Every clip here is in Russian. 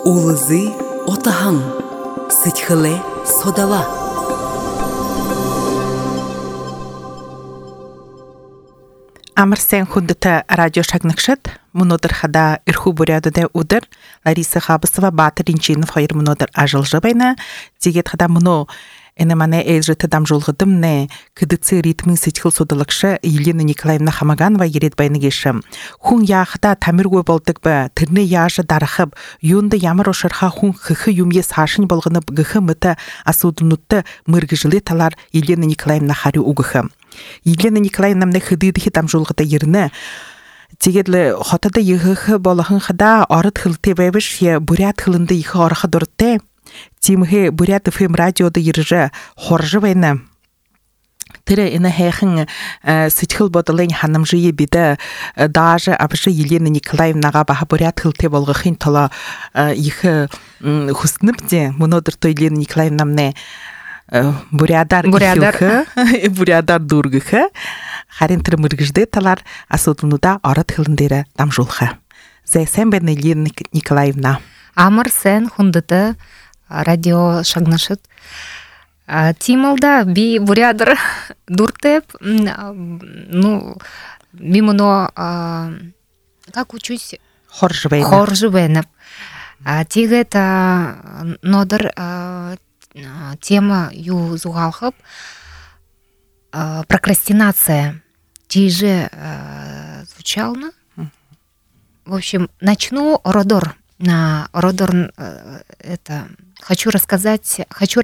Улызы отаһың, сычхылы содала. Амарсен хундата радио шагнакшат, мунодыр хада ирху бурядыда удыр, Лариса Хабасова Батыр Инчинов хайыр мунодыр ажылжы байна, дегет хада муно энемане элжеті дамжолғыдым не кыдыцы ритмын сычхыл содалықшы Елена Николаевна Хамаганова ерет байны кешім. Хун яқыда тамир гой болдық ба, тірні яжы дарықып, юнды ямыр ошырға хун хықы юме сашын болғынып гықы мұты асудынутты мыргыжылы талар Елена Николаевна хари угықы. Елена Николаевна мне хыдыдығы дамжолғыда еріні, Тегедлі хотады еғықы болығын қыда арыт хылты бәбіш е бурят хылынды еқы арықы дұртты. Тимхе бурят ФМ радиода ережі хоржы байны. Тірі іні хайқын сычхыл бодылын ханымжы ебеді даже абышы Елена Николаевнаға баға бурят хылты болғықын тола еқы хұсныпте. Мұнодыр то Елена Николаевнамне бурядар ихилхы, бурядар дұргықы. Харин тірі мұргыжды талар асудынуда арыт хылындері дамжулхы. Зәйсен бән Елена Николаевна. Амыр сән хундыты радио шагнашыт. Тималда би бурядар дуртеп, ну, би муно, как учусь? Хоржубейнеп. Тигет нодыр тема ю зугалхып, прокрастинация. Тиже звучало. В общем, начну родор. Родор это хочу рассказать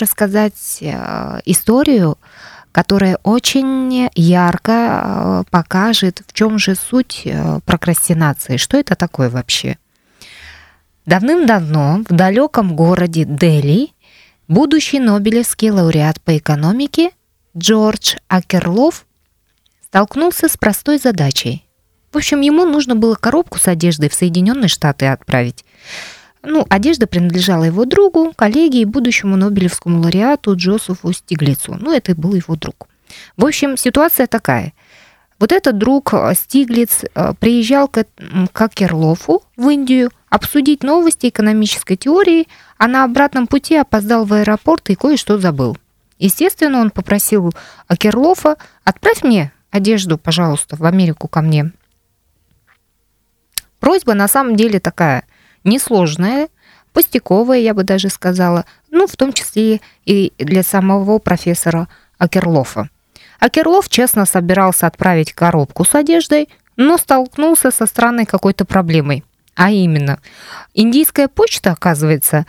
историю, которая очень ярко покажет, в чем же суть прокрастинации. Что это такое вообще? Давным-давно в далеком городе Дели будущий Нобелевский лауреат по экономике Джордж Акерлов столкнулся с простой задачей. В общем, ему нужно было коробку с одеждой в Соединенные Штаты отправить. Ну, одежда принадлежала его другу, коллеге и будущему Нобелевскому лауреату Джозефу Стиглицу. Ну, это был его друг. В общем, ситуация такая. Вот этот друг Стиглиц приезжал к Акерлофу в Индию обсудить новости экономической теории, а на обратном пути опоздал в аэропорт и кое-что забыл. Естественно, он попросил Акерлофа: отправь мне одежду, пожалуйста, в Америку ко мне. Просьба на самом деле такая несложная, пустяковая, я бы даже сказала, ну, в том числе и для самого профессора Акерлофа. Акерлоф честно собирался отправить коробку с одеждой, но столкнулся со странной какой-то проблемой. А именно, индийская почта, оказывается,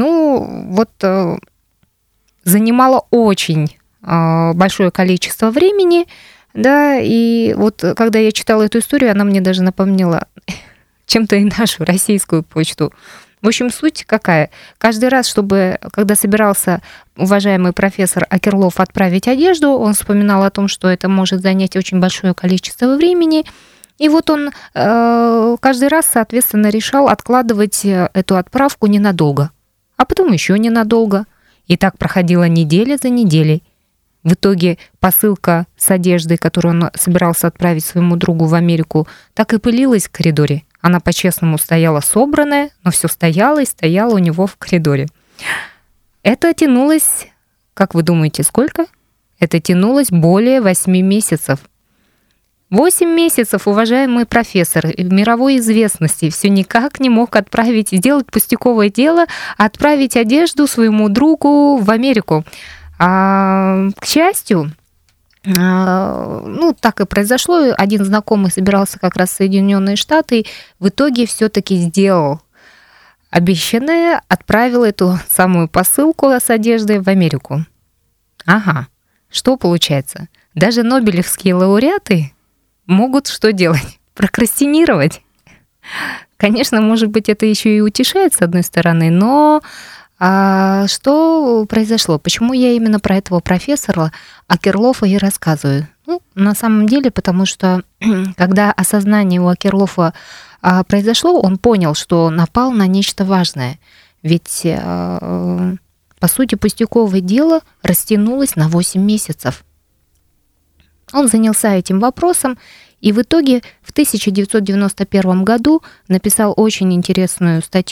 занимала очень большое количество времени, да, и вот когда я читала эту историю, она мне даже напомнила чем-то и нашу российскую почту. В общем, суть какая? Каждый раз, когда собирался уважаемый профессор Акерлоф отправить одежду, он вспоминал о том, что это может занять очень большое количество времени. И вот он каждый раз, соответственно, решал откладывать эту отправку ненадолго, а потом еще ненадолго. И так проходила неделя за неделей. В итоге посылка с одеждой, которую он собирался отправить своему другу в Америку, так и пылилась в коридоре. Она по-честному стояла собранная, но все стояла и стояла у него в коридоре. Это тянулось, как вы думаете, сколько? Это тянулось более 8 месяцев. 8 месяцев, уважаемый профессор мировой известности, все никак не мог сделать пустяковое дело, отправить одежду своему другу в Америку. К счастью, так и произошло. Один знакомый собирался как раз в Соединенные Штаты, в итоге все-таки сделал обещанное, отправил эту самую посылку с одеждой в Америку. Ага, что получается? Даже нобелевские лауреаты могут что делать? Прокрастинировать. Конечно, может быть, это еще и утешает с одной стороны, но что произошло? Почему я именно про этого профессора Акерлофа и рассказываю? На самом деле, потому что когда осознание у Акерлофа произошло, он понял, что напал на нечто важное. Ведь, по сути, пустяковое дело растянулось на 8 месяцев. Он занялся этим вопросом и в итоге в 1991 году написал очень интересную статью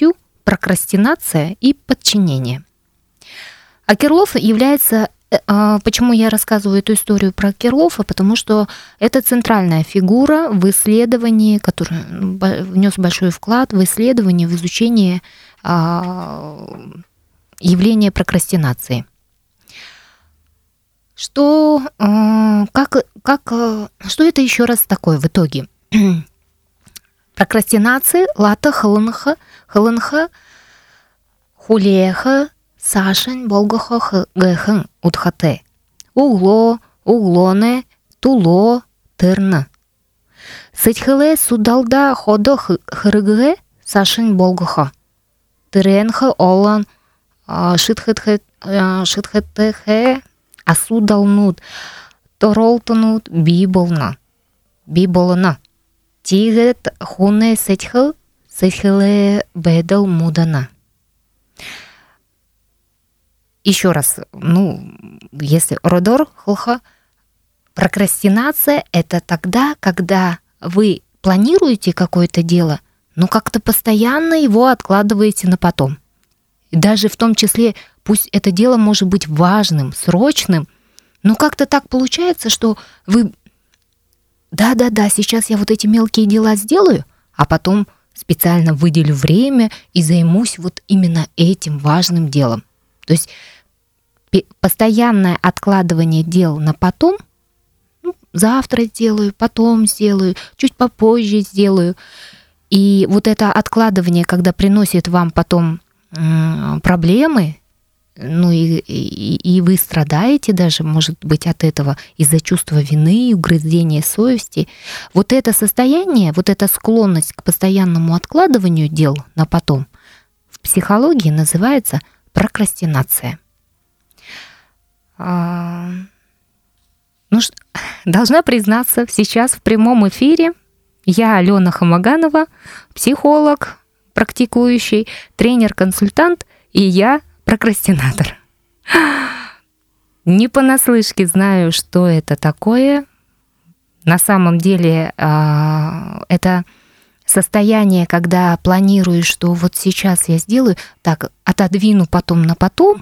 прокрастинация и подчинение. А Кирлов является... Почему я рассказываю эту историю про Кирлова? Потому что это центральная фигура в исследовании, который внес большой вклад в исследование, в изучение явления прокрастинации. Что это еще раз такое в итоге? Прокрастинация лата хылынха хулеха сашень болгоха гэхэн удхате углоне туло тырны сытхыле судалда ходо хырыгы сашень болгоха тыренха олан шитхэтэхэ асудалнут торолтанут биболна тигет хуне сытхыле бэдал мудана. Еще раз, если родор хлха, прокрастинация – это тогда, когда вы планируете какое-то дело, но как-то постоянно его откладываете на потом. И даже в том числе, пусть это дело может быть важным, срочным, но как-то так получается, что вы да, сейчас я вот эти мелкие дела сделаю, а потом специально выделю время и займусь вот именно этим важным делом. То есть постоянное откладывание дел на потом, завтра сделаю, потом сделаю, чуть попозже сделаю. И вот это откладывание, когда приносит вам потом проблемы, и вы страдаете даже, может быть, от этого из-за чувства вины, угрызения совести. Вот это состояние, вот эта склонность к постоянному откладыванию дел на потом в психологии называется прокрастинация. Должна признаться, сейчас в прямом эфире я, Алена Хамаганова, психолог, практикующий, тренер-консультант, и я прокрастинатор. Не понаслышке знаю, что это такое. На самом деле это состояние, когда планируешь, что вот сейчас я сделаю, так отодвину потом на потом,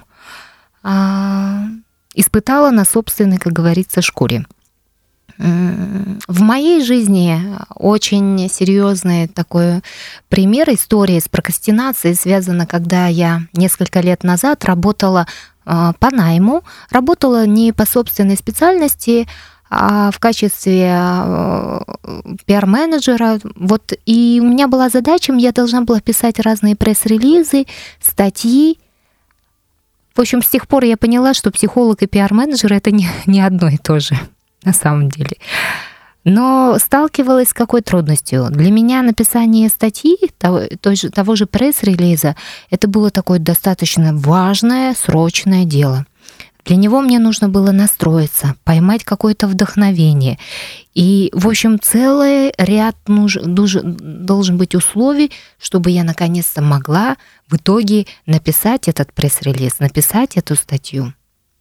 испытала на собственной, как говорится, шкуре. В моей жизни очень серьезный такой пример истории с прокрастинацией связана, когда я несколько лет назад работала по найму, работала не по собственной специальности, а в качестве пиар-менеджера. Вот, и у меня была задача, я должна была писать разные пресс-релизы, статьи. В общем, с тех пор я поняла, что психолог и пиар-менеджер — это не одно и то же. На самом деле. Но сталкивалась с какой трудностью? Для меня написание статьи, того же пресс-релиза, это было такое достаточно важное, срочное дело. Для него мне нужно было настроиться, поймать какое-то вдохновение. И, в общем, целый ряд должен быть условий, чтобы я наконец-то могла в итоге написать этот пресс-релиз, написать эту статью.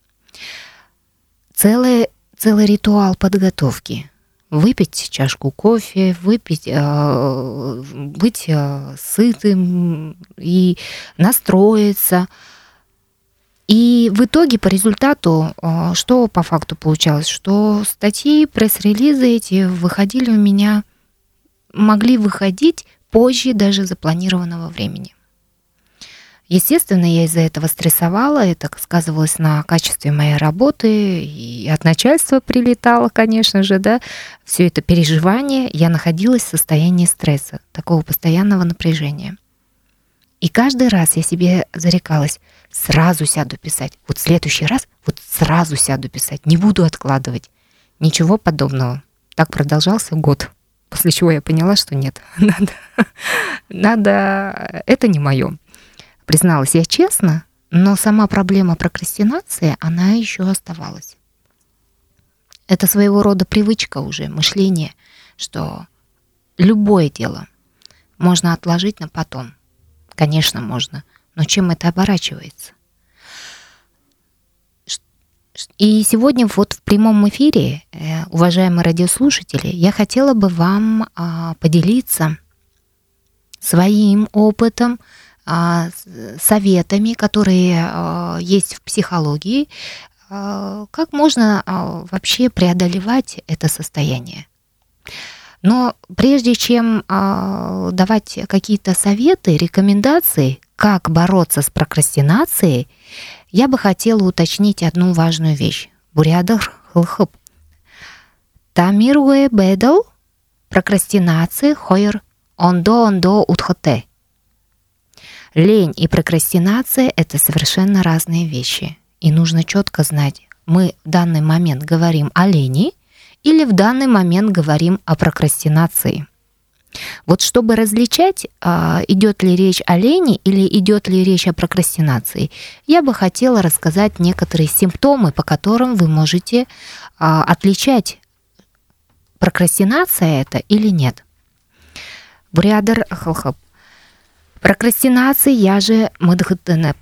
Целый ритуал подготовки. Выпить чашку кофе, быть сытым и настроиться. И в итоге по результату, что по факту получалось, что статьи, пресс-релизы эти выходили у меня, могли выходить позже даже запланированного времени. Естественно, я из-за этого стрессовала, это сказывалось на качестве моей работы, и от начальства прилетало, конечно же, да, все это переживание, я находилась в состоянии стресса, такого постоянного напряжения. И каждый раз я себе зарекалась, сразу сяду писать, вот в следующий раз, вот сразу сяду писать, не буду откладывать. Ничего подобного. Так продолжался год, после чего я поняла, что нет, надо, это не мое. Призналась я честно, но сама проблема прокрастинации, она еще оставалась. Это своего рода привычка уже, мышление, что любое дело можно отложить на потом. Конечно, можно, но чем это оборачивается? И сегодня вот в прямом эфире, уважаемые радиослушатели, я хотела бы вам поделиться своим опытом, советами, которые есть в психологии, как можно вообще преодолевать это состояние. Но прежде чем давать какие-то советы, рекомендации, как бороться с прокрастинацией, я бы хотела уточнить одну важную вещь. Бурядыр хылхып. Тамируэ бэдл прокрастинации хойр ондо утхате. Лень и прокрастинация – это совершенно разные вещи. И нужно четко знать, мы в данный момент говорим о лени или в данный момент говорим о прокрастинации. Вот чтобы различать, идет ли речь о лени или идет ли речь о прокрастинации, я бы хотела рассказать некоторые симптомы, по которым вы можете отличать, прокрастинация это или нет. Бурядыр хылхып. Прокрастинация я же мыдхыттынып.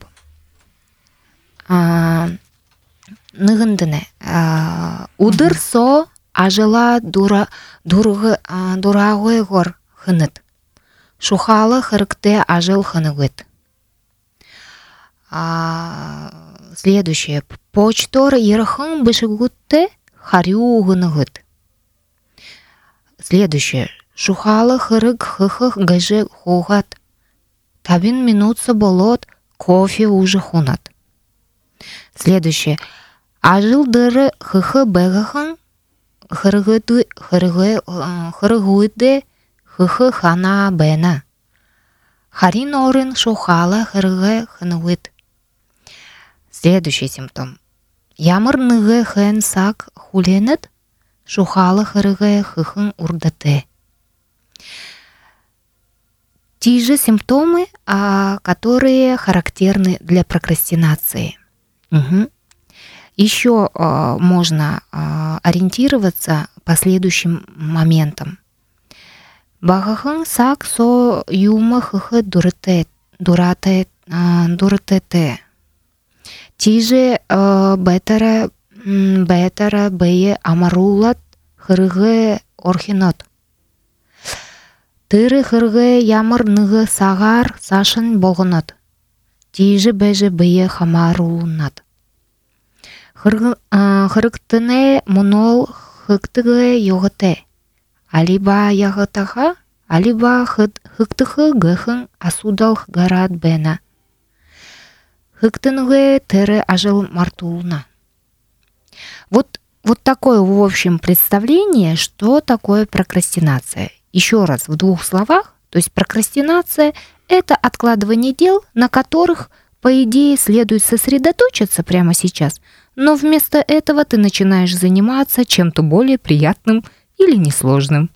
Ныгындыны. Удыр со ажыла дурагой гор хыныт. Шухалы хырыкте ажыл хыныгыт. Следующее. Почтор ерхын бышыгутте харю гыныгыт. Следующее. Шухалы хырык хыхых гыжы хугат. Табин минутса болот кофе уже хунат. Следующее. Ажыл дыры хыхы бэгэхэн хырыгуйды хыхы хана бэна. Харин орын шухалы хырыгы хыныгыт. Следующий симптом. Ямыр ныгы хэн сак хуленет шухалы хырыгы хыхын урдаты. Те же симптомы, которые характерны для прокрастинации. Еще можно ориентироваться по следующим моментам. Багахан сак со юма хыхы дурате. Те же бетера бее амарулат хырыгы орхинот. Тыры хыргы ямыр ныгы сагар сашын болгонот. Тижи беже бие хамарулунат. Хырыктыне мунол хыктыгы йогыте. Алиба ягытаха, алиба хыктыхы гыхын асудал гарат бена. Хыктынгы тыры ажыл мартулна. Вот такое, в общем, представление, что такое прокрастинация. Еще раз, в двух словах, то есть прокрастинация – это откладывание дел, на которых, по идее, следует сосредоточиться прямо сейчас, но вместо этого ты начинаешь заниматься чем-то более приятным или несложным.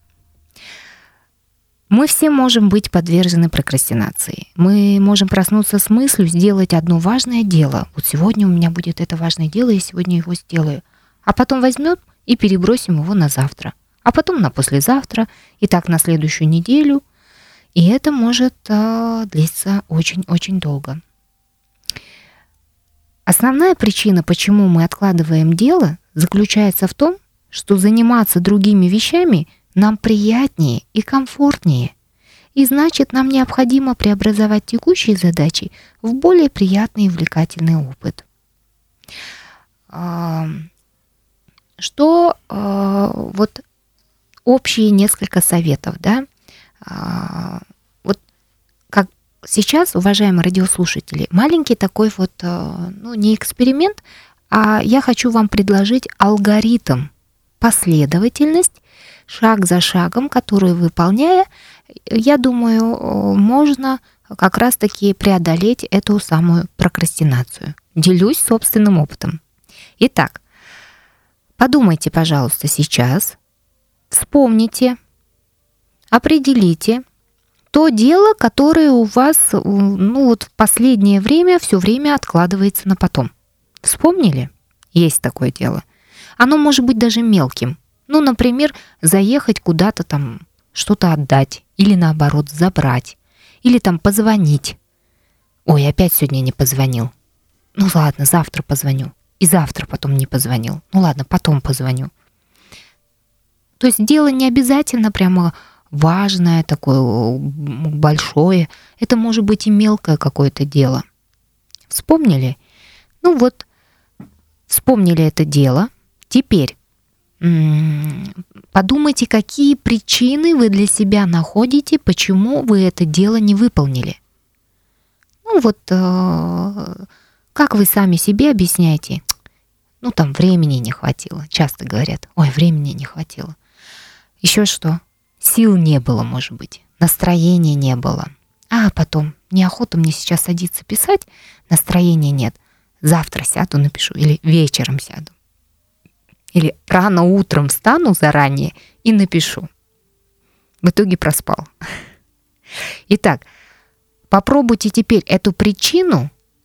Мы все можем быть подвержены прокрастинации. Мы можем проснуться с мыслью сделать одно важное дело. Вот сегодня у меня будет это важное дело, я сегодня его сделаю. А потом возьмем и перебросим его на завтра. А потом на послезавтра, и так на следующую неделю. И это может длиться очень-очень долго. Основная причина, почему мы откладываем дело, заключается в том, что заниматься другими вещами нам приятнее и комфортнее. И значит, нам необходимо преобразовать текущие задачи в более приятный и увлекательный опыт. Вот общие несколько советов, да. Вот как сейчас, уважаемые радиослушатели, маленький такой вот, не эксперимент, а я хочу вам предложить алгоритм, последовательность, шаг за шагом, которую выполняя, я думаю, можно как раз-таки преодолеть эту самую прокрастинацию. Делюсь собственным опытом. Итак, подумайте, пожалуйста, сейчас, вспомните, определите то дело, которое у вас, в последнее время все время откладывается на потом. Вспомнили? Есть такое дело. Оно может быть даже мелким. Например, заехать куда-то там, что-то отдать, или наоборот, забрать, или там позвонить. Ой, опять сегодня не позвонил. Ладно, завтра позвоню. И завтра потом не позвонил. Ладно, потом позвоню. То есть дело не обязательно прямо важное, такое большое. Это может быть и мелкое какое-то дело. Вспомнили? Ну вот, вспомнили это дело. Теперь подумайте, какие причины вы для себя находите, почему вы это дело не выполнили. Ну вот, как вы сами себе объясняете? Ну там времени не хватило. Часто говорят, ой, времени не хватило. Еще что? Сил не было, может быть. Настроения не было. А потом, неохота мне сейчас садиться писать, настроения нет. Завтра сяду, напишу. Или вечером сяду. Или рано утром встану заранее и напишу. В итоге проспал. Итак, попробуйте теперь эту причину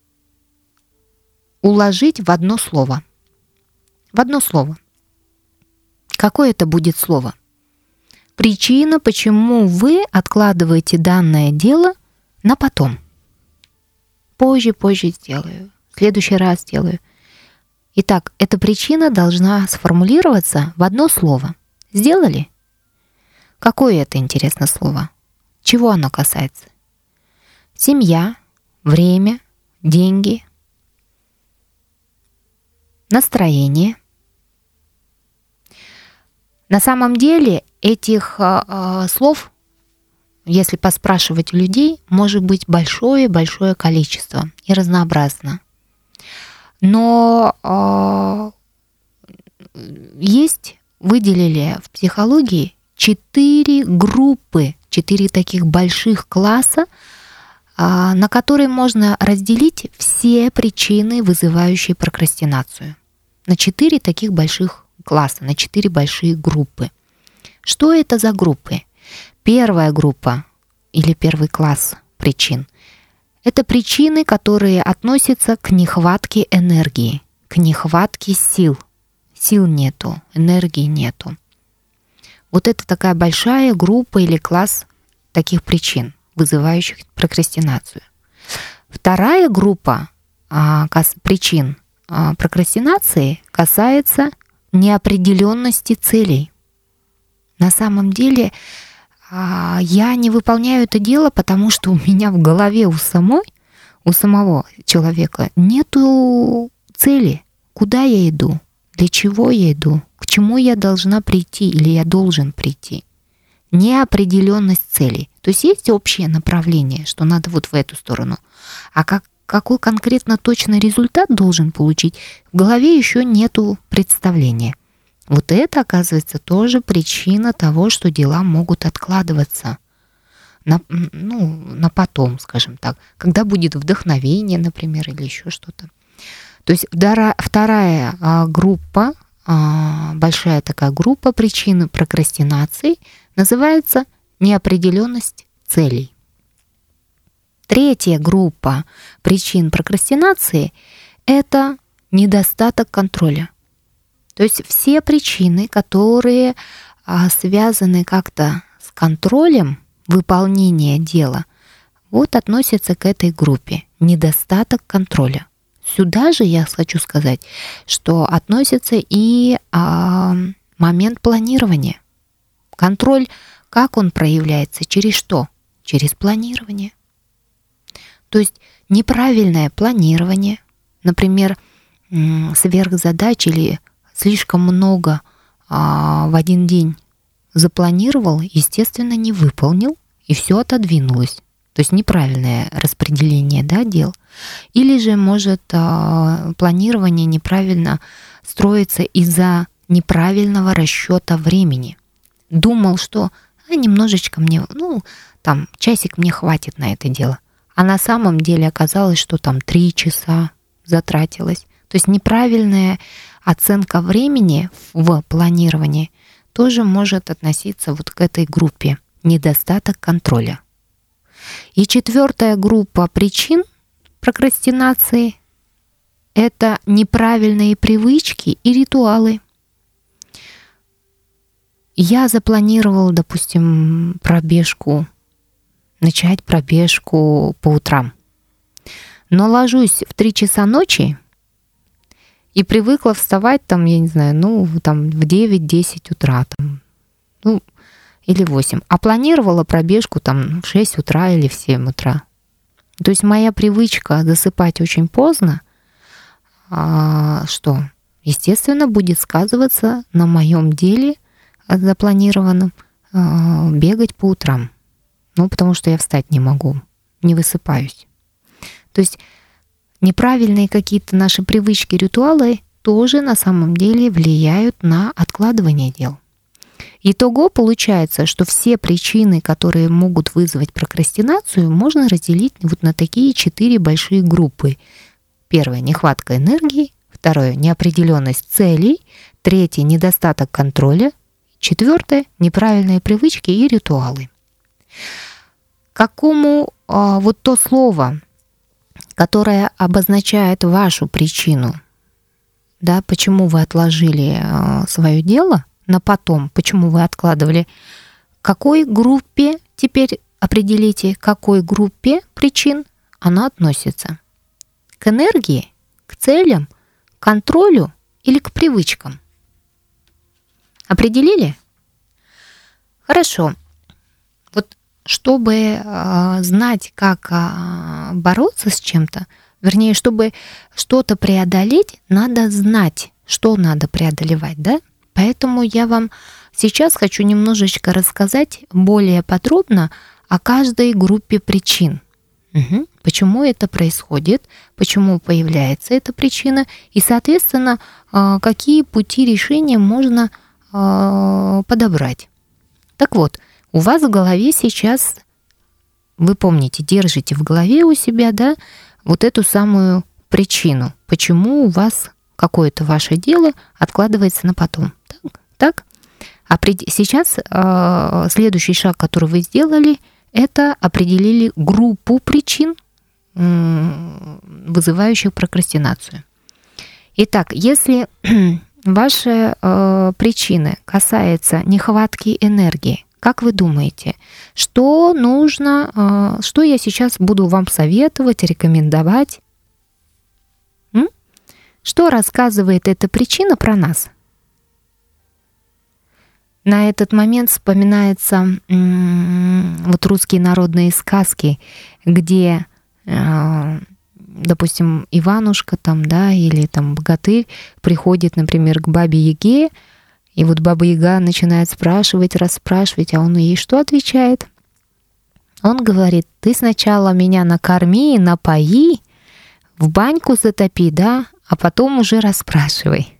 уложить в одно слово. В одно слово. Какое это будет слово? Причина, почему вы откладываете данное дело на потом. Позже сделаю. В следующий раз сделаю. Итак, эта причина должна сформулироваться в одно слово. Сделали? Какое это, интересно, слово? Чего оно касается? Семья, время, деньги, настроение. На самом деле этих слов, если поспрашивать у людей, может быть большое-большое количество и разнообразно. Но выделили в психологии 4 группы, 4 таких больших класса, на которые можно разделить все причины, вызывающие прокрастинацию. На 4 таких больших класса, на 4 большие группы. Что это за группы? Первая группа или первый класс причин – это причины, которые относятся к нехватке энергии, к нехватке сил. Сил нету, энергии нету. Вот это такая большая группа или класс таких причин, вызывающих прокрастинацию. Вторая группа причин прокрастинации касается неопределенности целей. На самом деле я не выполняю это дело, потому что у меня в голове у самого человека нету цели. Куда я иду? Для чего я иду? К чему я должна прийти или я должен прийти? Неопределенность целей. То есть есть общее направление, что надо вот в эту сторону. А какой конкретно точно результат должен получить, в голове еще нету представления. Вот это, оказывается, тоже причина того, что дела могут откладываться на потом, скажем так, когда будет вдохновение, например, или еще что-то. То есть вторая группа, большая такая группа причин прокрастинации называется неопределенность целей. Третья группа причин прокрастинации – это недостаток контроля. То есть все причины, которые связаны как-то с контролем выполнения дела, вот относятся к этой группе. Недостаток контроля. Сюда же я хочу сказать, что относится и момент планирования. Контроль, как он проявляется, через что? Через планирование. То есть неправильное планирование, например, сверхзадач или слишком много в один день запланировал, естественно, не выполнил, и все отодвинулось. То есть неправильное распределение дел. Или же может планирование неправильно строиться из-за неправильного расчета времени. Думал, что немножечко мне, часик мне хватит на это дело. А на самом деле оказалось, что там 3 часа затратилось. То есть неправильная оценка времени в планировании тоже может относиться вот к этой группе недостаток контроля. И 4-я группа причин прокрастинации – это неправильные привычки и ритуалы. Я запланировал, допустим, начать пробежку по утрам, но ложусь в 3 часа ночи и привыкла вставать в 9-10 утра. или 8, а планировала пробежку там в 6 утра или в 7 утра. То есть моя привычка засыпать очень поздно, что, естественно, будет сказываться на моем деле запланированном бегать по утрам. Ну, потому что я встать не могу, не высыпаюсь. То есть неправильные какие-то наши привычки, ритуалы тоже на самом деле влияют на откладывание дел. Итого получается, что все причины, которые могут вызвать прокрастинацию, можно разделить вот на такие 4 большие группы. Первое — нехватка энергии. Второе — неопределенность целей. Третье — недостаток контроля. Четвертое — неправильные привычки и ритуалы. Какому вот то слово, которое обозначает вашу причину, да, почему вы отложили свое дело на потом, почему вы откладывали, к какой группе, теперь определите, к какой группе причин она относится. К энергии, к целям, к контролю или к привычкам? Определили? Хорошо. Вот чтобы знать, как бороться с чем-то, вернее, чтобы что-то преодолеть, надо знать, что надо преодолевать, да? Поэтому я вам сейчас хочу немножечко рассказать более подробно о каждой группе причин. Почему это происходит, почему появляется эта причина, и, соответственно, какие пути решения можно подобрать. Так вот, у вас в голове сейчас, вы помните, держите в голове у себя, да, вот эту самую причину, почему у вас какое-то ваше дело откладывается на потом. Так? А сейчас следующий шаг, который вы сделали, это определили группу причин, вызывающих прокрастинацию. Итак, если ваши причины касаются нехватки энергии, как вы думаете, что нужно, что я сейчас буду вам советовать, рекомендовать? Что рассказывает эта причина про нас? На этот момент вспоминаются вот русские народные сказки, где, допустим, Иванушка там, да, или там богатырь приходит, например, к бабе Яге, и вот баба Яга начинает спрашивать, расспрашивать, а он ей что отвечает? Он говорит: ты сначала меня накорми, напои, в баньку затопи, да, а потом уже расспрашивай.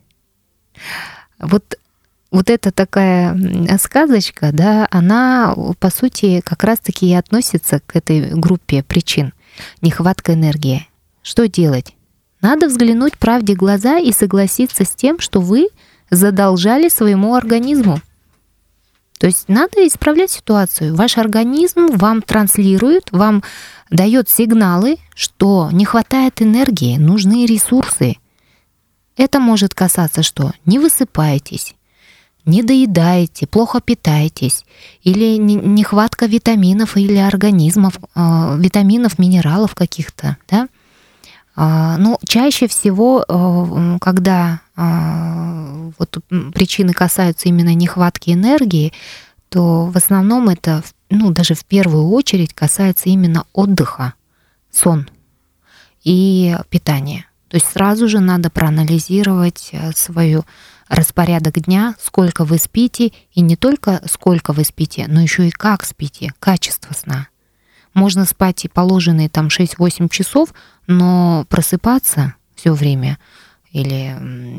Вот эта такая сказочка, да, она, по сути, как раз-таки и относится к этой группе причин. Нехватка энергии. Что делать? Надо взглянуть правде в глаза и согласиться с тем, что вы задолжали своему организму. То есть надо исправлять ситуацию. Ваш организм вам транслирует, вам дает сигналы, что не хватает энергии, нужны ресурсы. Это может касаться, что не высыпаетесь, не доедаете, плохо питаетесь, или нехватка витаминов или организмов, витаминов, минералов каких-то, да? Но чаще всего, когда вот причины касаются именно нехватки энергии, то в основном это, даже в первую очередь касается именно отдыха, сон и питания. То есть сразу же надо проанализировать свой распорядок дня, сколько вы спите, и не только сколько вы спите, но еще и как спите, качество сна. Можно спать и положенные там 6-8 часов, но просыпаться все время или,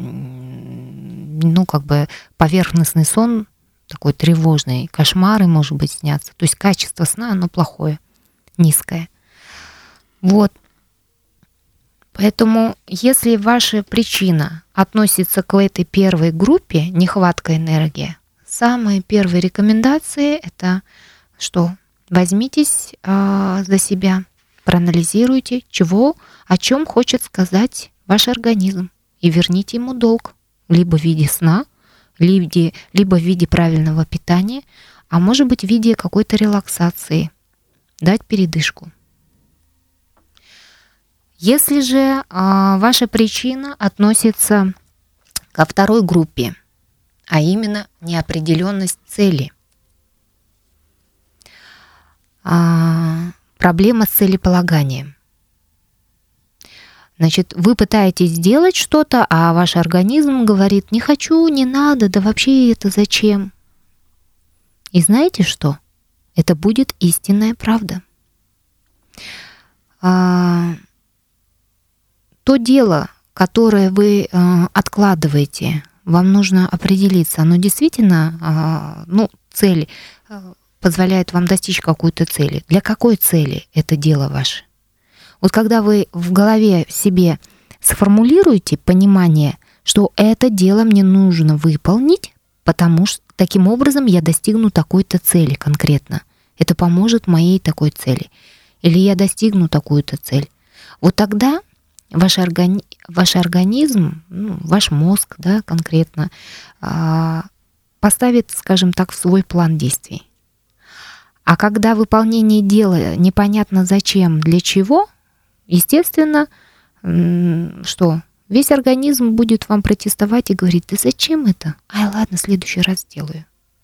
поверхностный сон, такой тревожный, кошмары, может быть, снятся. То есть качество сна, оно плохое, низкое. Вот. Поэтому, если ваша причина относится к этой первой группе, нехватка энергии, самые первые рекомендации — это что? Возьмитесь за себя, проанализируйте, о чем хочет сказать ваш организм, и верните ему долг, либо в виде сна, либо в виде правильного питания, а может быть в виде какой-то релаксации, дать передышку. Если же ваша причина относится ко второй группе, а именно неопределенность цели, проблема с целеполаганием. Значит, вы пытаетесь сделать что-то, а ваш организм говорит: не хочу, не надо, да вообще это зачем? И знаете что? Это будет истинная правда. То дело, которое вы откладываете, вам нужно определиться, оно действительно, цель позволяет вам достичь какой-то цели. Для какой цели это дело ваше? Вот когда вы в голове себе сформулируете понимание, что это дело мне нужно выполнить, потому что таким образом я достигну такой-то цели конкретно. Это поможет моей такой цели. Или я достигну такую-то цель. Вот тогда ваш организм, ваш мозг, да, конкретно, поставит, скажем так, в свой план действий. А когда выполнение дела непонятно зачем, для чего, естественно, что весь организм будет вам протестовать и говорить: да зачем это? Ай, ладно, в следующий раз сделаю.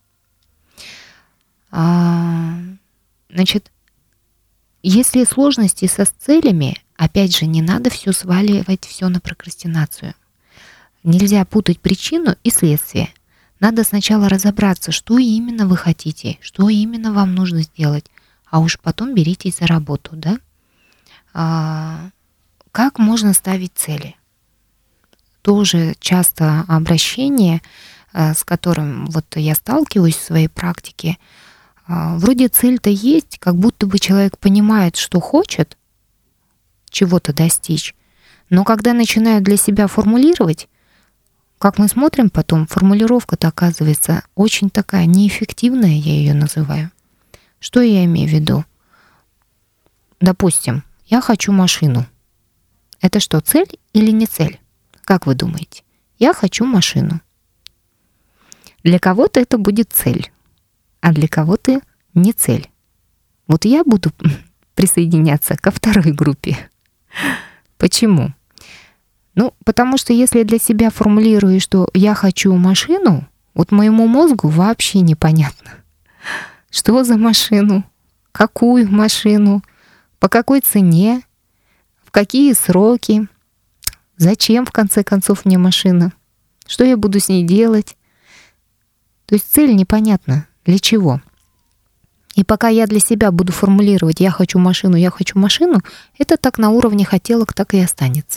Значит, если сложности со целями, опять же, не надо сваливать все на прокрастинацию. Нельзя путать причину и следствие. Надо сначала разобраться, что именно вы хотите, что именно вам нужно сделать, а уж потом беритесь за работу, да? Как можно ставить цели? Тоже часто обращение, с которым вот я сталкиваюсь в своей практике. Вроде цель-то есть, как будто бы человек понимает, что хочет чего-то достичь, но когда начинают для себя формулировать, как мы смотрим потом, формулировка-то оказывается очень такая неэффективная, я ее называю. Что я имею в виду? Допустим, я хочу машину. Это что, цель или не цель? Как вы думаете? Я хочу машину. Для кого-то это будет цель, а для кого-то не цель. Вот я буду присоединяться ко второй группе. Почему? Потому что если для себя формулирую, что я хочу машину, вот моему мозгу вообще непонятно, что за машину, какую машину, по какой цене, в какие сроки, зачем, в конце концов, мне машина, что я буду с ней делать. То есть цель непонятна, для чего. И пока я для себя буду формулировать я хочу машину, это так на уровне хотелок так и останется.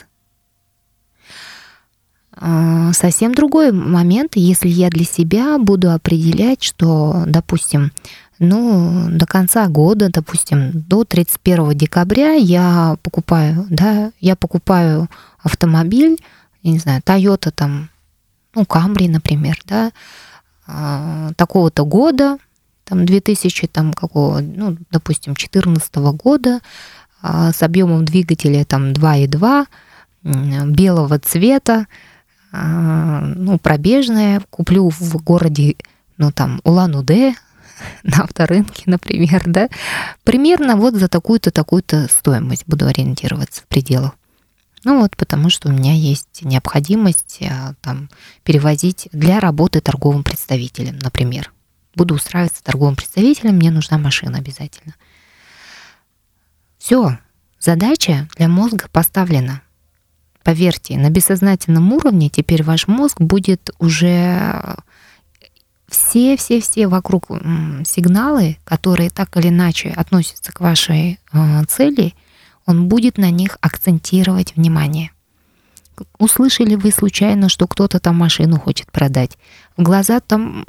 Совсем другой момент, если я для себя буду определять, что, допустим, до конца года, допустим, до 31 декабря я покупаю автомобиль, я не знаю, Toyota Camry, например, да, такого-то года, допустим, 2014 года, с объемом двигателя 2.2, белого цвета, пробежная, куплю в городе, Улан-Удэ, на авторынке, например, да, примерно вот за такую-то стоимость буду ориентироваться в пределах. Потому что у меня есть необходимость перевозить для работы торговым представителем, например. Буду устраиваться торговым представителем, мне нужна машина обязательно. Все, задача для мозга поставлена. Поверьте, на бессознательном уровне теперь ваш мозг будет уже все вокруг сигналы, которые так или иначе относятся к вашей цели, он будет на них акцентировать внимание. Услышали вы случайно, что кто-то там машину хочет продать? В глаза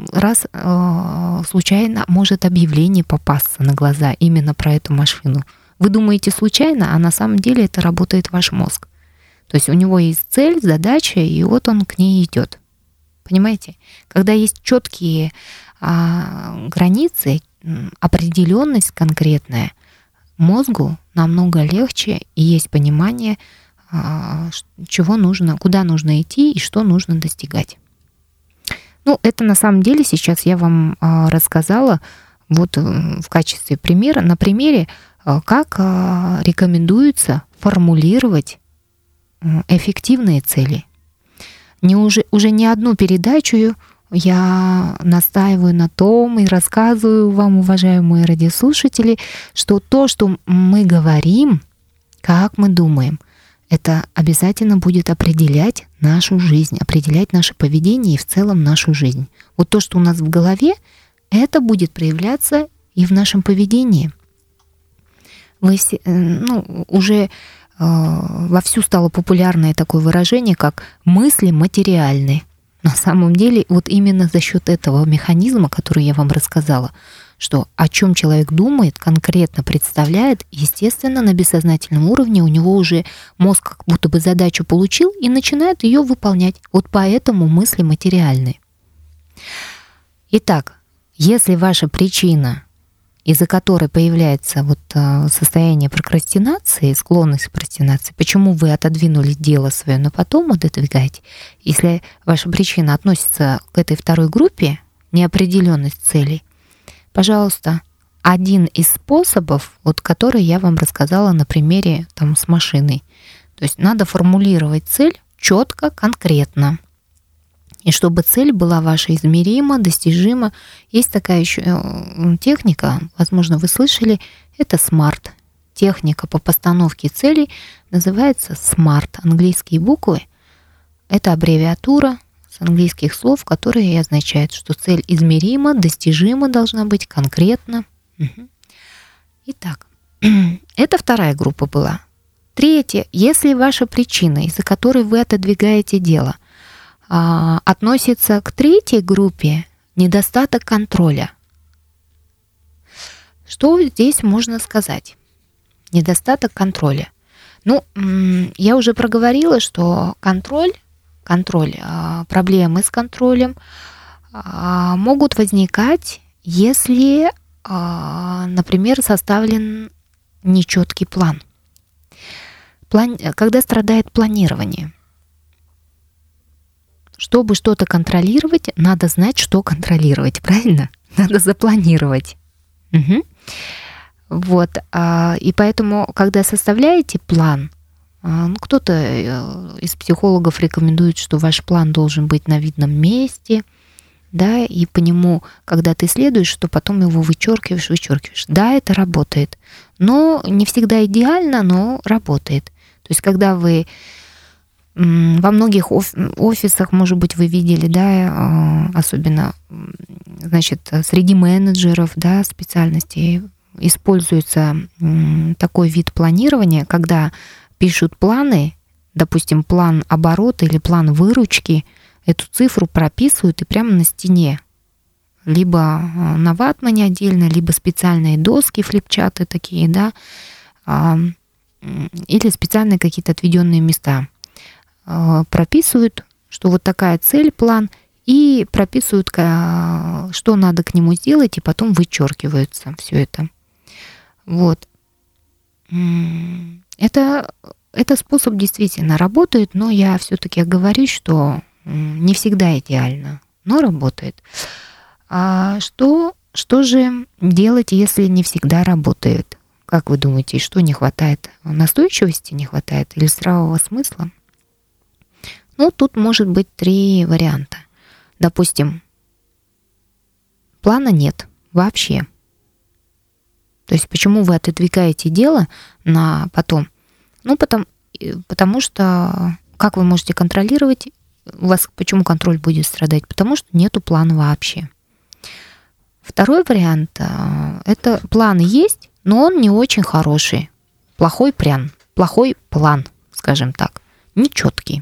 случайно может объявление попасться на глаза именно про эту машину. Вы думаете случайно, а на самом деле это работает ваш мозг. То есть у него есть цель, задача, и вот он к ней идет. Понимаете? Когда есть четкие границы, определенность конкретная, мозгу намного легче и есть понимание, чего нужно, куда нужно идти и что нужно достигать. Это на самом деле сейчас я вам рассказала вот в качестве примера, на примере, как рекомендуется формулировать эффективные цели. Уже не одну передачу я настаиваю на том и рассказываю вам, уважаемые радиослушатели, что то, что мы говорим, как мы думаем, это обязательно будет определять нашу жизнь, определять наше поведение и в целом нашу жизнь. Вот то, что у нас в голове, это будет проявляться и в нашем поведении. Вы все, уже вовсю стало популярное такое выражение, как «мысли материальны». На самом деле, вот именно за счет этого механизма, который я вам рассказала, что о чем человек думает, конкретно представляет, естественно, на бессознательном уровне у него уже мозг как будто бы задачу получил и начинает ее выполнять. Вот поэтому мысли материальны. Итак, если ваша причина, из-за которой появляется вот состояние прокрастинации, склонность к прокрастинации, почему вы отодвинули дело свое, но потом отодвигаете, если ваша причина относится к этой второй группе, неопределенность целей, пожалуйста, один из способов, вот который я вам рассказала на примере там, с машиной. То есть надо формулировать цель четко, конкретно. И чтобы цель была ваша измерима, достижима. Есть такая еще техника, возможно, вы слышали, это SMART. Техника по постановке целей называется SMART. Английские буквы — это аббревиатура с английских слов, которые и означают, что цель измерима, достижима должна быть конкретно. Итак, это вторая группа была. Третья, если ваша причина, из-за которой вы отодвигаете дело, относится к третьей группе, недостаток контроля. Что здесь можно сказать? Недостаток контроля. Я уже проговорила, что контроль, проблемы с контролем могут возникать, если, например, составлен нечеткий план. Когда страдает планирование. Чтобы что-то контролировать, надо знать, что контролировать, правильно? Надо запланировать. Вот. И поэтому, когда составляете план, кто-то из психологов рекомендует, что ваш план должен быть на видном месте, да, и по нему, когда ты следуешь, что потом его вычеркиваешь. Да, это работает. Но не всегда идеально, но работает. То есть, когда вы во многих офисах, может быть, вы видели, да, особенно, значит, среди менеджеров, да, специальностей используется такой вид планирования, когда пишут планы, допустим, план оборота или план выручки, эту цифру прописывают и прямо на стене. Либо на ватмане отдельно, либо специальные доски, флипчаты такие, да, или специальные какие-то отведенные места. Прописывают, что вот такая цель, план, и прописывают, что надо к нему сделать, и потом вычеркиваются все это. Вот. Это способ действительно работает, но я все-таки оговорюсь, что не всегда идеально, но работает. А что же делать, если не всегда работает? Как вы думаете, что не хватает? Настойчивости не хватает или здравого смысла? Тут может быть 3 варианта. Допустим, плана нет вообще. То есть почему вы отодвигаете дело на потом? Потому что как вы можете контролировать? У вас почему контроль будет страдать? Потому что нету плана вообще. Второй вариант – это план есть, но он не очень хороший. Плохой план, скажем так, нечеткий.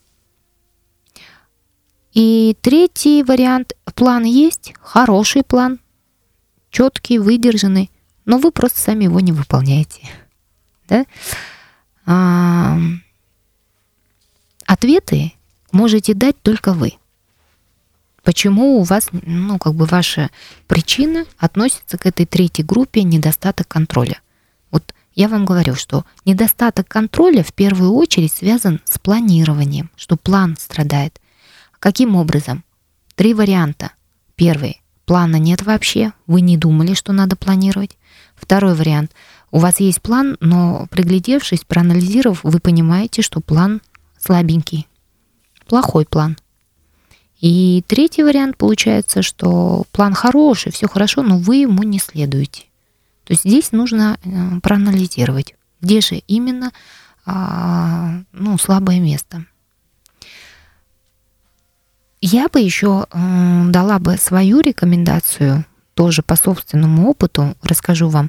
И третий вариант – план есть, хороший план, четкий, выдержанный, но вы просто сами его не выполняете. Да? Ответы можете дать только вы. Почему у вас, ваша причина относится к этой третьей группе недостаток контроля? Вот я вам говорю, что недостаток контроля в первую очередь связан с планированием, что план страдает. Каким образом? 3 варианта. Первый. Плана нет вообще. Вы не думали, что надо планировать. Второй вариант. У вас есть план, но приглядевшись, проанализировав, вы понимаете, что план слабенький. Плохой план. И третий вариант получается, что план хороший, все хорошо, но вы ему не следуете. То есть здесь нужно проанализировать, где же именно слабое место. Я бы еще дала бы свою рекомендацию, тоже по собственному опыту, расскажу вам.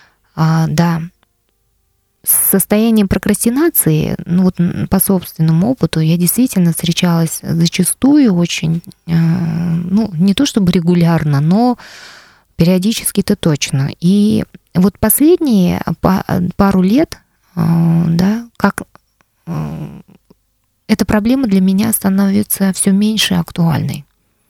С состоянием прокрастинации, по собственному опыту, я действительно встречалась зачастую очень, не то чтобы регулярно, но периодически-то точно. И вот последние пару лет, эта проблема для меня становится все меньше актуальной.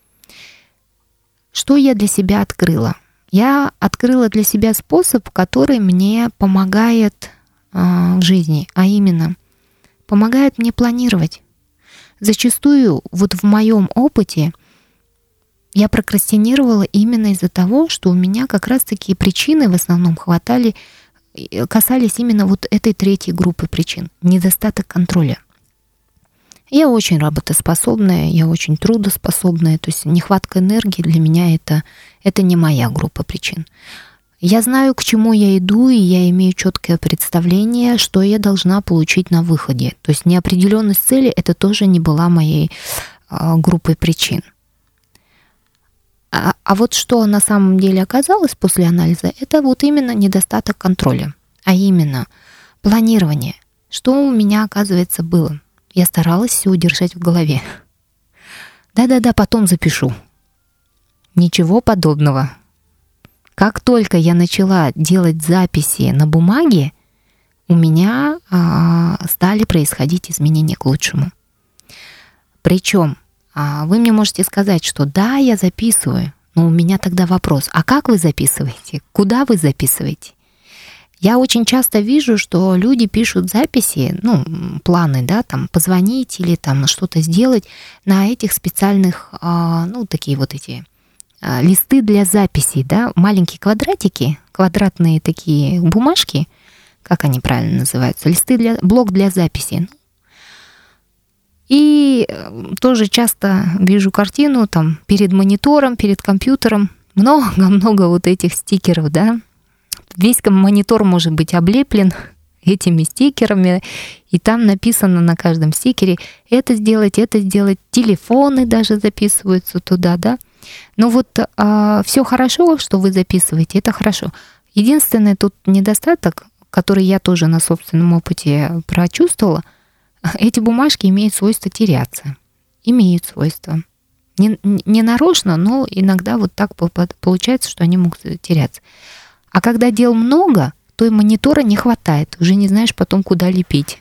Что я для себя открыла? Я открыла для себя способ, который мне помогает в жизни, а именно помогает мне планировать. Зачастую вот в моем опыте я прокрастинировала именно из-за того, что у меня как раз-таки причины в основном касались именно вот этой третьей группы причин. Недостаток контроля. Я очень работоспособная, я очень трудоспособная, то есть нехватка энергии для меня это не моя группа причин. Я знаю, к чему я иду, и я имею четкое представление, что я должна получить на выходе. То есть неопределенность цели это тоже не была моей группой причин. А вот что на самом деле оказалось после анализа, это вот именно недостаток контроля, а именно планирование. Что у меня, оказывается, было? Я старалась все удержать в голове. Да, потом запишу. Ничего подобного. Как только я начала делать записи на бумаге, у меня стали происходить изменения к лучшему. Причем вы мне можете сказать, что да, я записываю, но у меня тогда вопрос, а как вы записываете? Куда вы записываете? Я очень часто вижу, что люди пишут записи, планы, позвонить или что-то сделать на этих специальных, такие вот эти листы для записей, маленькие квадратики, квадратные такие бумажки, как они правильно называются, блок для записи. И тоже часто вижу картину перед монитором, перед компьютером, много вот этих стикеров, Весь монитор может быть облеплен этими стикерами, и там написано на каждом стикере это сделать, телефоны даже записываются туда, Но все хорошо, что вы записываете, это хорошо. Единственный тут недостаток, который я тоже на собственном опыте прочувствовала, эти бумажки имеют свойство теряться. Имеют свойство. Не нарочно, но иногда вот так получается, что они могут теряться. А когда дел много, то и монитора не хватает. Уже не знаешь потом, куда лепить.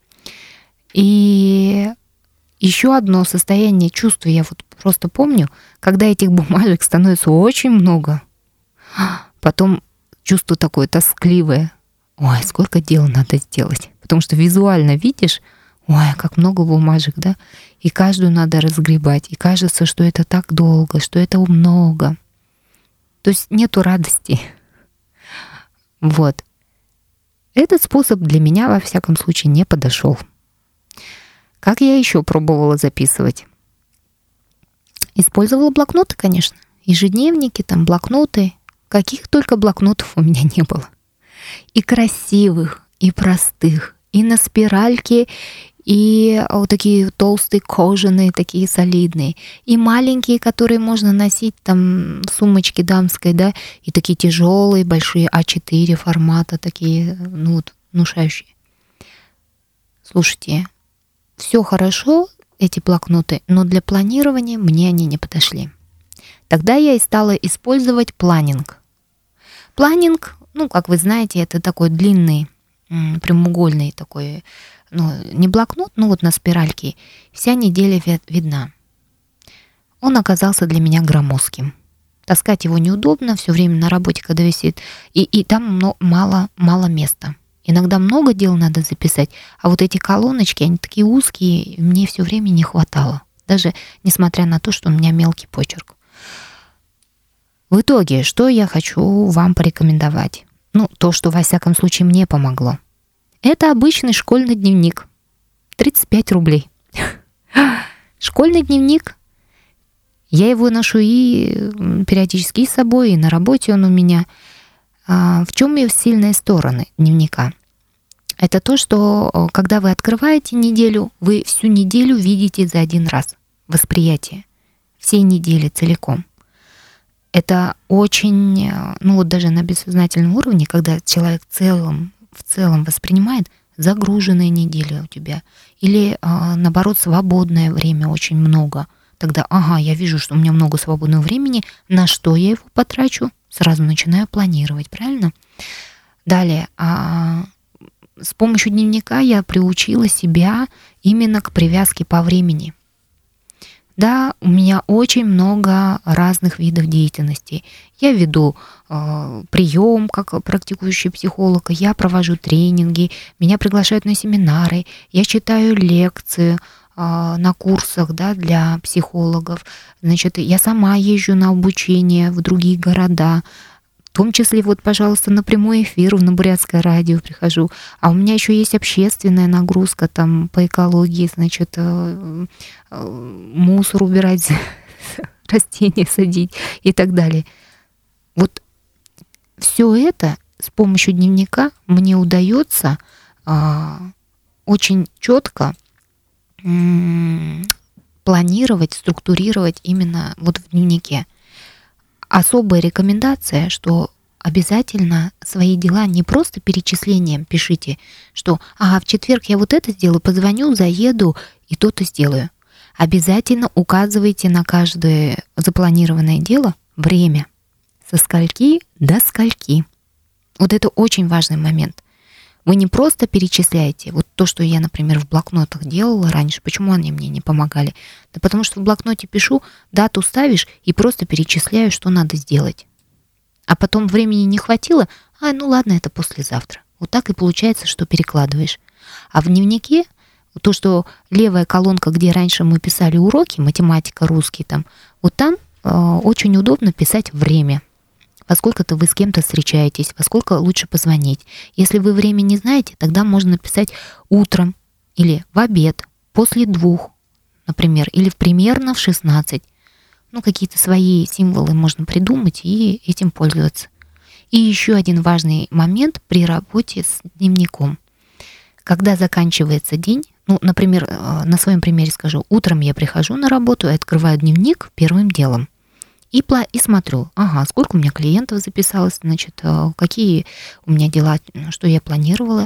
И еще одно состояние чувства, я вот просто помню, когда этих бумажек становится очень много, потом чувство такое тоскливое. Ой, сколько дел надо сделать. Потому что визуально видишь, ой, как много бумажек, и каждую надо разгребать. И кажется, что это так долго, что это много. То есть нету радости. Вот. Этот способ для меня, во всяком случае, не подошел. Как я еще пробовала записывать? Использовала блокноты, конечно. Ежедневники, блокноты. Каких только блокнотов у меня не было. И красивых, и простых, и на спиральке, и вот такие толстые, кожаные, такие солидные, и маленькие, которые можно носить в сумочке дамской, и такие тяжелые, большие А4 формата, такие, внушающие. Слушайте, все хорошо, эти блокноты, но для планирования мне они не подошли. Тогда я и стала использовать планинг. Планинг, как вы знаете, это такой длинный, прямоугольный такой, не блокнот, на спиральке. Вся неделя видна. Он оказался для меня громоздким. Таскать его неудобно, все время на работе, когда висит. И там мало места. Иногда много дел надо записать, а вот эти колоночки, они такие узкие, мне все время не хватало. Даже несмотря на то, что у меня мелкий почерк. В итоге, что я хочу вам порекомендовать? То, что, во всяком случае, мне помогло. Это обычный школьный дневник. 35 рублей. Школьный дневник. Я его ношу и периодически с собой, и на работе он у меня. В чем ее сильные стороны дневника? Это то, что когда вы открываете неделю, вы всю неделю видите за один раз восприятие всей недели целиком. Это очень, даже на бессознательном уровне, когда человек в целом воспринимает загруженные недели у тебя, или наоборот свободное время очень много. Тогда, я вижу, что у меня много свободного времени, на что я его потрачу, сразу начинаю планировать, правильно? Далее, с помощью дневника я приучила себя именно к привязке по времени. Да, у меня очень много разных видов деятельности. Я веду прием как практикующий психолог, я провожу тренинги, меня приглашают на семинары, я читаю лекции на курсах, да, для психологов. Значит, я сама езжу на обучение в другие города. В том числе, пожалуйста, на прямой эфир на Бурятское радио прихожу. А у меня еще есть общественная нагрузка там по экологии, значит, мусор убирать, растения садить и так далее. Все это с помощью дневника мне удается очень четко планировать, структурировать именно в дневнике. Особая рекомендация, что обязательно свои дела не просто перечислением пишите, что в четверг я это сделаю, позвоню, заеду и то-то сделаю. Обязательно указывайте на каждое запланированное дело время. Со скольки до скольки. Это очень важный момент. Вы не просто перечисляете то, что я, например, в блокнотах делала раньше. Почему они мне не помогали? Да потому что в блокноте пишу, дату ставишь и просто перечисляю, что надо сделать. А потом времени не хватило, ладно, это послезавтра. Так и получается, что перекладываешь. А в дневнике то, что левая колонка, где раньше мы писали уроки, математика, русский, там очень удобно писать время. Во сколько-то вы с кем-то встречаетесь, во сколько лучше позвонить. Если вы время не знаете, тогда можно написать утром или в обед, после 2, например, или примерно в 16. Какие-то свои символы можно придумать и этим пользоваться. И еще один важный момент при работе с дневником. Когда заканчивается день, например, на своем примере скажу, утром я прихожу на работу и открываю дневник первым делом. И смотрю, сколько у меня клиентов записалось, значит, какие у меня дела, что я планировала.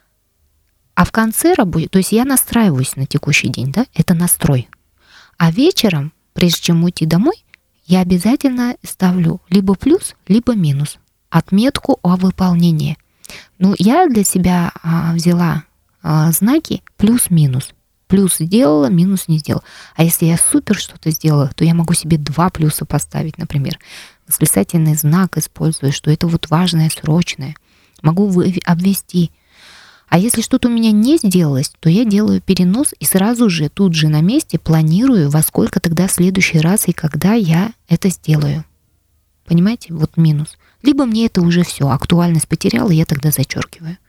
А в конце работы, то есть я настраиваюсь на текущий день, да, это настрой. А вечером, прежде чем уйти домой, я обязательно ставлю либо плюс, либо минус, отметку о выполнении. Я для себя взяла знаки плюс-минус. Плюс сделала, минус не сделала. А если я супер что-то сделала, то я могу себе 2 плюса поставить, например. Восклицательный знак использую, что это важное, срочное. Могу обвести. А если что-то у меня не сделалось, то я делаю перенос и сразу же, тут же на месте планирую, во сколько тогда в следующий раз и когда я это сделаю. Понимаете? Минус. Либо мне это уже все, актуальность потеряла, я тогда зачеркиваю.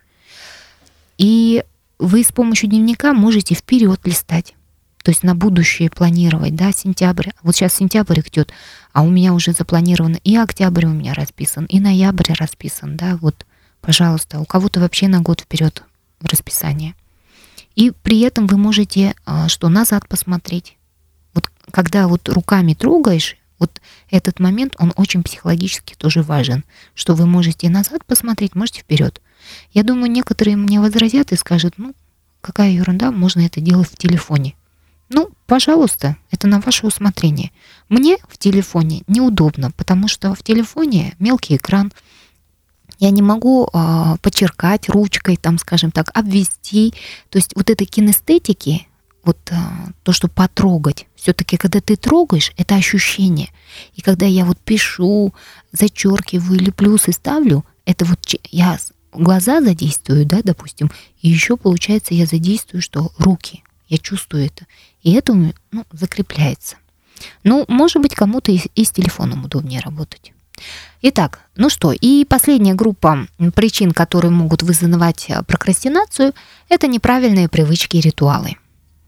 И вы с помощью дневника можете вперед листать, то есть на будущее планировать, да, сентябрь. Сейчас сентябрь идет, а у меня уже запланировано и октябрь у меня расписан, и ноябрь расписан, да, пожалуйста, у кого-то вообще на год вперед в расписание. И при этом вы можете назад посмотреть. Когда руками трогаешь, этот момент, он очень психологически тоже важен, что вы можете назад посмотреть, можете вперед. Я думаю, некоторые мне возразят и скажут, какая ерунда, можно это делать в телефоне. Пожалуйста, это на ваше усмотрение. Мне в телефоне неудобно, потому что в телефоне мелкий экран. Я не могу подчеркать ручкой, скажем так, обвести. То есть этой кинестетики, то, что потрогать, все-таки, когда ты трогаешь, это ощущение. И когда я пишу, зачеркиваю или плюсы ставлю, это я глаза задействую, да, допустим, и еще, получается, я задействую, что руки, я чувствую это. И это закрепляется. Может быть, кому-то и с телефоном удобнее работать. Итак, и последняя группа причин, которые могут вызывать прокрастинацию, это неправильные привычки и ритуалы.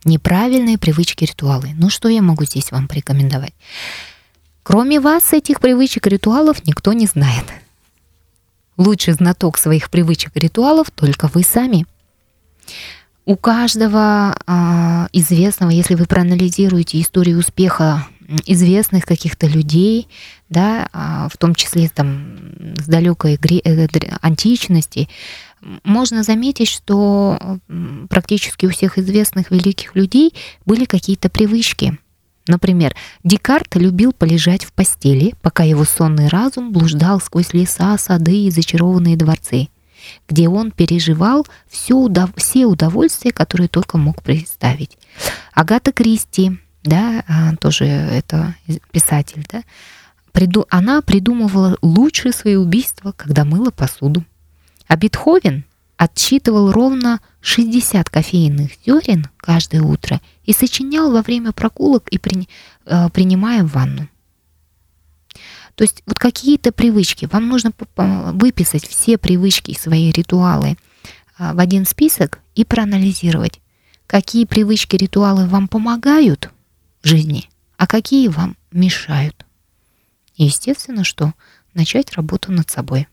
Неправильные привычки, ритуалы. Ну, что я могу здесь вам порекомендовать? Кроме вас, этих привычек и ритуалов никто не знает. Лучший знаток своих привычек и ритуалов только вы сами. У каждого известного, если вы проанализируете историю успеха известных каких-то людей, да, в том числе там, с далекой античности, можно заметить, что практически у всех известных великих людей были какие-то привычки. Например, Декарт любил полежать в постели, пока его сонный разум блуждал сквозь леса, сады и зачарованные дворцы, где он переживал все удовольствия, которые только мог представить. Агата Кристи, да, тоже это писатель, да, она придумывала лучшие свои убийства, когда мыла посуду. А Бетховен отсчитывал ровно 60 кофейных зерен каждое утро и сочинял во время прогулок и принимая ванну. То есть вот какие-то привычки. Вам нужно выписать все привычки, свои ритуалы в один список и проанализировать, какие привычки, ритуалы вам помогают в жизни, а какие вам мешают. И естественно, что начать работу над собой.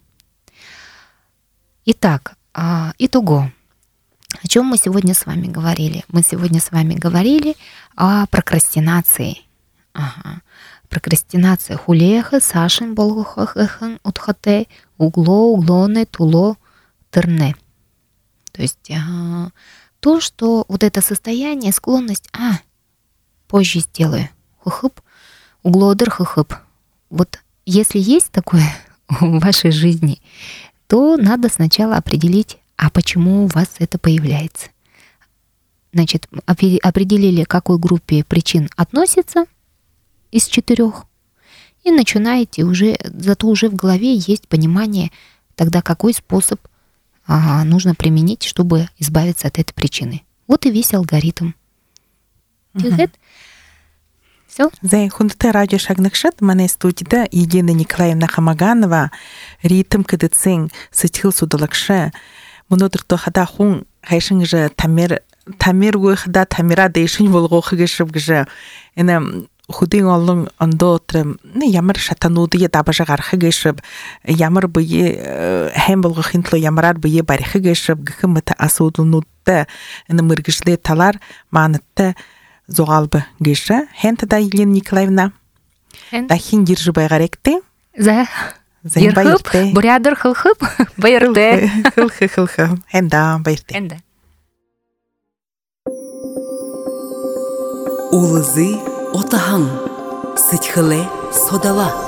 Итак, итого. О чем мы сегодня с вами говорили? Мы сегодня с вами говорили о прокрастинации. Прокрастинация хулеха, сашин болгохахан утхате, углоне, туло, терне. То есть то, что вот это состояние, склонность, позже сделаю, хухып, углодер, хухып. Вот если есть такое в вашей жизни, то надо сначала определить, а почему у вас это появляется. Значит, определили, к какой группе причин относится из 4, и начинаете уже, зато уже в голове есть понимание, тогда какой способ нужно применить, чтобы избавиться от этой причины. Вот и весь алгоритм. Все? За хундата радио шагнакшат мане студияда Елена Николаевна Хамаганова ритм кыдыцин сытхыл судалакша мунодыр тохада хун хайшин же тамир гойхда тамира дейшин волго хыгышып гже эна худын олың ондотрым ямар шатануды я дабажа гархы гышып ямар бые хэм волго хинтло ямарар бие барихы гышып гхымыта асудунутта эна мыргышлы талар манытта зоғалбы гыша хэнта да Елена Николаевна да хин диржи байгаректе За ерхып, бурядыр хылхып, байырты. Хылхы. Хэнда байырты. Улызы отахан, сытхылы содала.